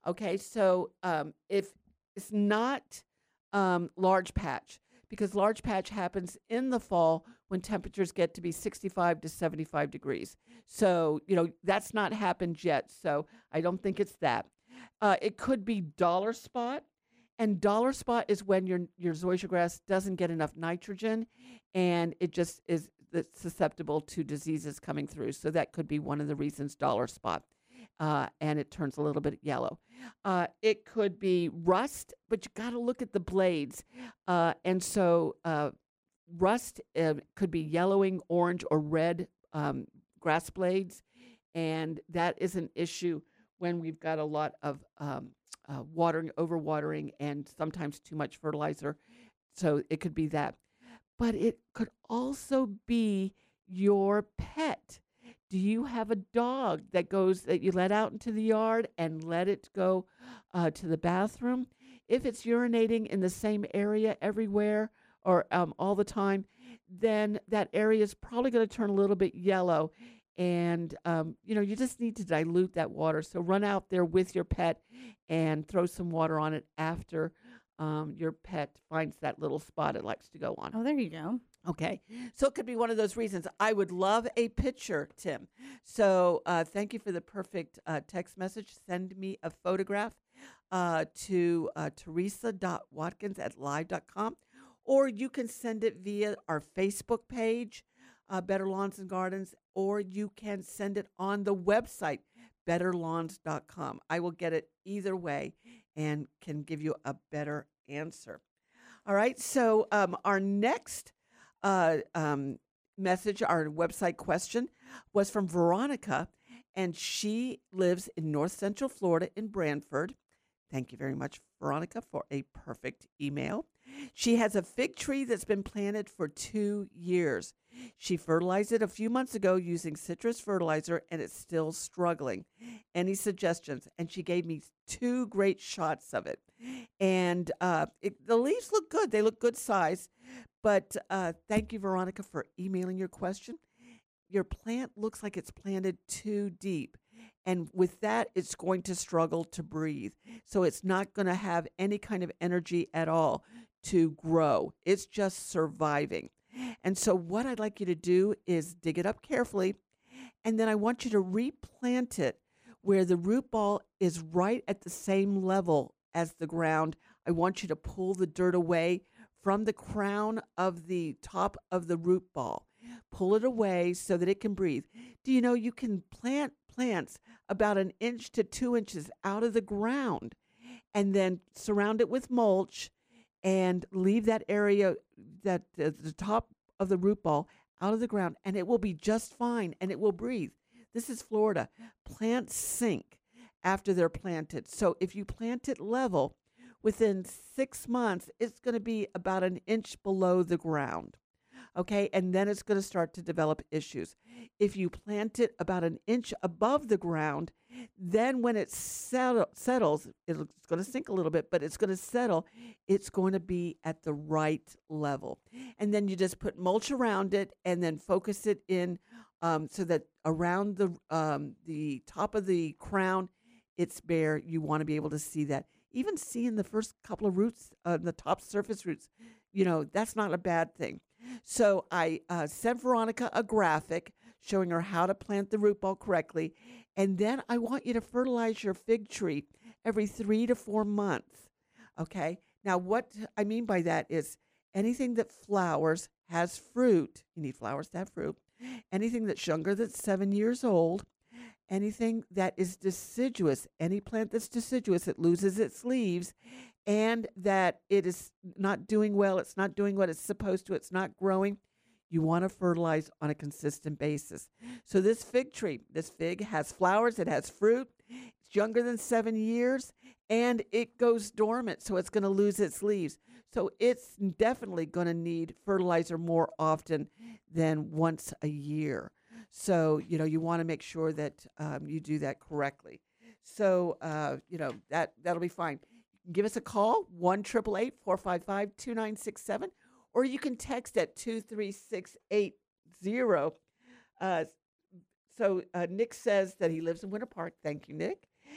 S1: Okay, so um, if it's not um, large patch, because large patch happens in the fall when temperatures get to be sixty-five to seventy-five degrees. So, you know, that's not happened yet. So I don't think it's that. Uh, it could be dollar spot. And dollar spot is when your your zoysia grass doesn't get enough nitrogen, and it just is susceptible to diseases coming through. So that could be one of the reasons dollar spot, uh, and it turns a little bit yellow. Uh, it could be rust, but you got to look at the blades, uh, and so uh, rust uh, could be yellowing, orange, or red um, grass blades, and that is an issue when we've got a lot of um, Uh, watering, overwatering, and sometimes too much fertilizer. So it could be that. But it could also be your pet. Do you have a dog that goes, that you let out into the yard and let it go uh, to the bathroom? If it's urinating in the same area everywhere or um, all the time, then that area is probably going to turn a little bit yellow. And, um, you know, you just need to dilute that water. So run out there with your pet and throw some water on it after um, your pet finds that little spot it likes to go on.
S2: Oh, there you go.
S1: Okay. So it could be one of those reasons. I would love a picture, Tim. So uh, thank you for the perfect uh, text message. Send me a photograph uh, to uh, teresa dot watkins at live dot com, or you can send it via our Facebook page, Uh, Better Lawns and Gardens, or you can send it on the website, better lawns dot com. I will get it either way and can give you a better answer. All right, so um, our next uh, um, message, our website question, was from Veronica, and she lives in North Central Florida in Branford. Thank you very much, Veronica, for a perfect email. She has a fig tree that's been planted for two years. She fertilized it a few months ago using citrus fertilizer, and it's still struggling. Any suggestions? And she gave me two great shots of it. And uh, it, the leaves look good. They look good size. But uh, thank you, Veronica, for emailing your question. Your plant looks like it's planted too deep. And with that, it's going to struggle to breathe. So it's not going to have any kind of energy at all to grow. It's just surviving. And so what I'd like you to do is dig it up carefully, and then I want you to replant it where the root ball is right at the same level as the ground. I want you to pull the dirt away from the crown of the top of the root ball. Pull it away so that it can breathe. Do you know you can plant plants about an inch to two inches out of the ground and then surround it with mulch and leave that area, that uh, the top of the root ball out of the ground, and it will be just fine, and it will breathe. This is Florida. Plants sink after they're planted. So if you plant it level, within six months, it's going to be about an inch below the ground. Okay, and then it's going to start to develop issues. If you plant it about an inch above the ground, then when it settle, settles, it's going to sink a little bit, but it's going to settle. It's going to be at the right level. And then you just put mulch around it and then focus it in um, so that around the um, the top of the crown, it's bare. You want to be able to see that. Even seeing the first couple of roots, uh, the top surface roots, you know, that's not a bad thing. So I uh, sent Veronica a graphic showing her how to plant the root ball correctly. And then I want you to fertilize your fig tree every three to four months. Okay. Now, what I mean by that is anything that flowers, has fruit, you need flowers to have fruit, anything that's younger than seven years old, anything that is deciduous, any plant that's deciduous, it loses its leaves, and that it is not doing well, it's not doing what it's supposed to, it's not growing, you want to fertilize on a consistent basis. So this fig tree, this fig has flowers, it has fruit, it's younger than seven years, and it goes dormant, so it's going to lose its leaves. So it's definitely going to need fertilizer more often than once a year. So, you know, you want to make sure that um, you do that correctly. So, uh, you know, that, that'll be fine. You can give us a call, one eight eight eight, four five five, two nine six seven, or you can text at two three six eight zero. Uh, so uh, Nick says that he lives in Winter Park. Thank you, Nick.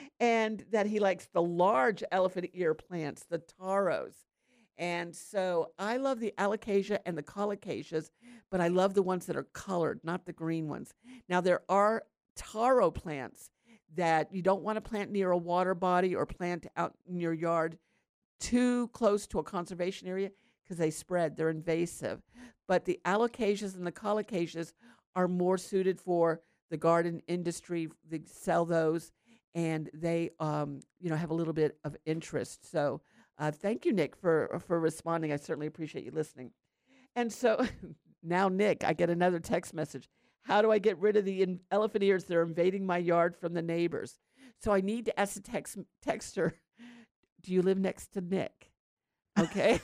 S1: and that he likes the large elephant ear plants, the taros. And so I love the alocasia and the colocasias, but I love the ones that are colored, not the green ones. Now, there are taro plants that you don't want to plant near a water body or plant out in your yard too close to a conservation area because they spread. They're invasive. But the alocasias and the colocasias are more suited for the garden industry. They sell those, and they, um, you know, have a little bit of interest. So uh, thank you, Nick, for for responding. I certainly appreciate you listening. And so now, Nick, I get another text message. How do I get rid of the in- elephant ears that are invading my yard from the neighbors? So I need to ask the text texter, do you live next to Nick? Okay.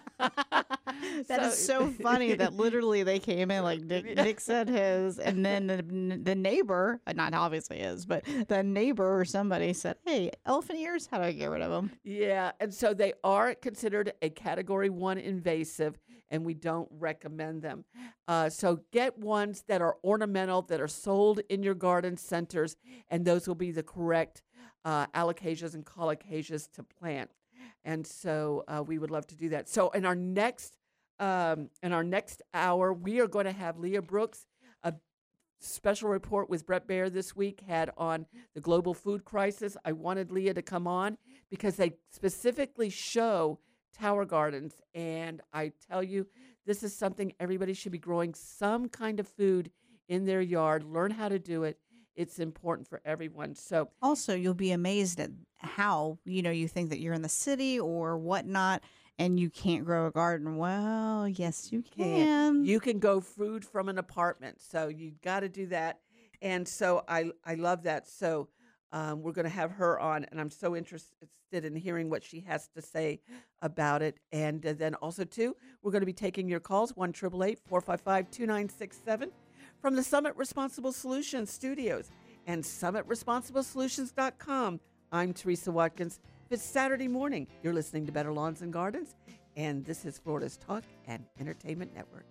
S2: That is so funny that literally they came in like Nick, Nick said his, and then the, the neighbor, not obviously his, but the neighbor or somebody said, hey, elephant ears, how do I get rid of them?
S1: Yeah, and so they are considered a category one invasive, and we don't recommend them. Uh, so get ones that are ornamental, that are sold in your garden centers, and those will be the correct uh, alocasias and colocasias to plant. And so uh, we would love to do that. So in our next um, in our next hour, we are going to have Leah Brooks. A special report with Brett Baer this week had on the global food crisis. I wanted Leah to come on because they specifically show tower gardens. And I tell you, this is something everybody should be growing some kind of food in their yard. Learn how to do it. It's important for everyone. So
S2: also, you'll be amazed at how, you know, you think that you're in the city or whatnot, and you can't grow a garden. Well, yes, you can.
S1: You can go food from an apartment. So you got to do that. And so I, I love that. So um, we're going to have her on, and I'm so interested in hearing what she has to say about it. And uh, then also, too, we're going to be taking your calls, one eight eight eight, four five five, two nine six seven. From the Summit Responsible Solutions Studios and summit responsible solutions dot com. I'm Teresa Watkins. It's Saturday morning. You're listening to Better Lawns and Gardens, and this is Florida's Talk and Entertainment Network.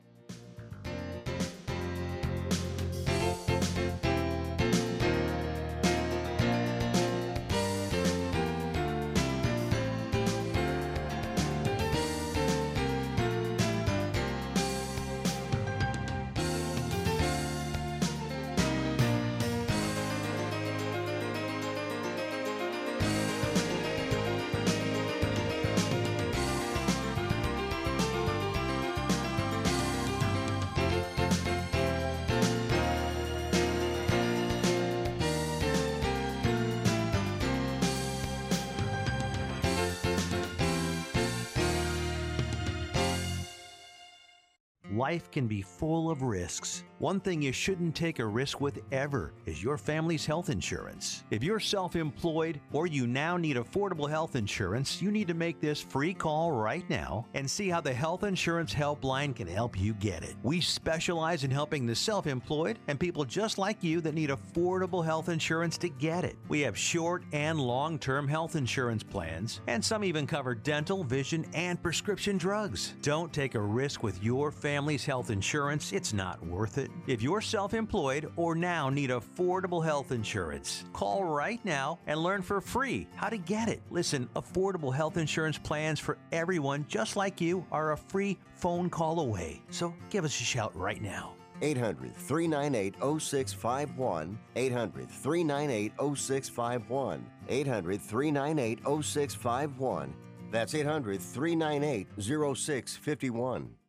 S10: Life can be full of risks. One thing you shouldn't take a risk with ever is your family's health insurance. If you're self-employed or you now need affordable health insurance, you need to make this free call right now and see how the Health Insurance Helpline can help you get it. We specialize in helping the self-employed and people just like you that need affordable health insurance to get it. We have short and long-term health insurance plans, and some even cover dental, vision, and prescription drugs. Don't take a risk with your family's health insurance. It's not worth it. If you're self-employed or now need affordable health insurance, call right now and learn for free how to get it. Listen, affordable health insurance plans for everyone just like you are a free phone call away. So give us a shout right now.
S4: eight hundred, three nine eight, oh six five one. eight hundred, three nine eight, oh six five one. eight hundred, three nine eight, oh six five one. That's eight hundred, three nine eight, oh six five one.